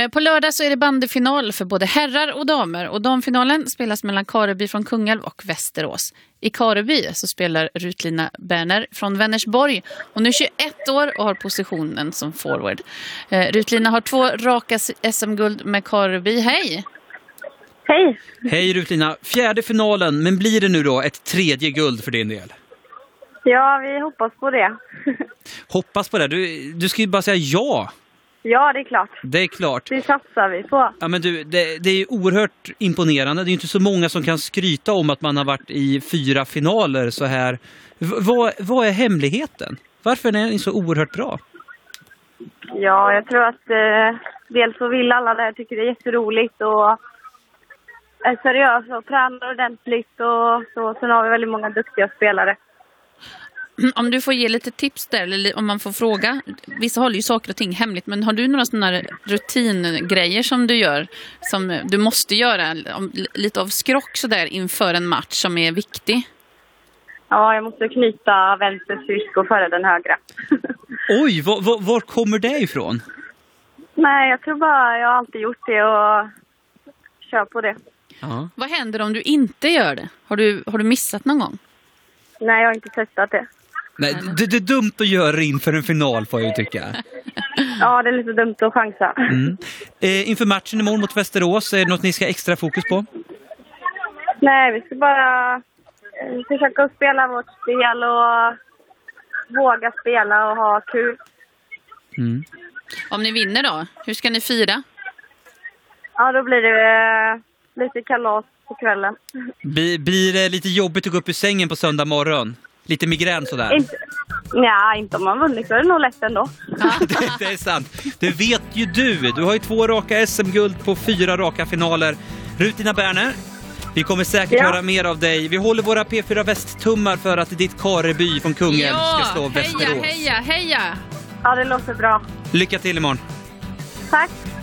På lördag så är det bandyfinal för både herrar och damer. Och damfinalen spelas mellan Kareby från Kungälv och Västerås. I Kareby så spelar Rutlina Berner från Vänersborg. Hon är 21 år och har positionen som forward. Rutlina har 2 raka SM-guld med Kareby. Hej! Hej! Hej Rutlina, 4:e finalen, men blir det nu då ett 3:e guld för din del? Ja, vi hoppas på det. Hoppas på det, du ska ju bara säga ja. Ja, det är klart. Det är klart. Det satsar vi på. Ja, men du, det är oerhört imponerande. Det är inte så många som kan skryta om att man har varit i 4 finaler så här. Vad är hemligheten? Varför är ni så oerhört bra? Ja, jag tror att dels så vill alla där, tycker det är jätteroligt och är seriösa och tränar ordentligt och så. Sen har vi väldigt många duktiga spelare. Om du får ge lite tips där, eller om man får fråga. Vissa håller ju saker och ting hemligt, men har du några sådana här rutingrejer som du gör, som du måste göra, lite av skrock så där inför en match som är viktig? Ja, jag måste knyta vänster skridsko före den högra. Oj, var kommer det ifrån? Nej, jag tror bara jag har alltid gjort det och kör på det. Ja. Vad händer om du inte gör det? Har du missat någon gång? Nej, jag har inte testat det. Nej, det är dumt att göra inför en final, får jag ju tycka. Ja, det är lite dumt att chansa. Inför matchen imorgon mot Västerås, är det något ni ska extra fokus på? Nej, vi ska bara försöka spela vårt spel och våga spela och ha kul. Om ni vinner då, hur ska ni fira? Ja, då blir det lite kalas på kvällen. Blir det lite jobbigt att gå upp ur sängen på söndag morgon? Lite migrän sådär? Inte om man vunnit, så är det nog lätt ändå. Det är sant. Det vet ju du. Du har ju 2 raka SM-guld på 4 raka finaler. Rutlina Berner, vi kommer säkert höra mer av dig. Vi håller våra P4 Väst-tummar för att ditt Kareby från Kungälv ska slå Västerås. Heja! Ja, det låter bra. Lycka till imorgon. Tack.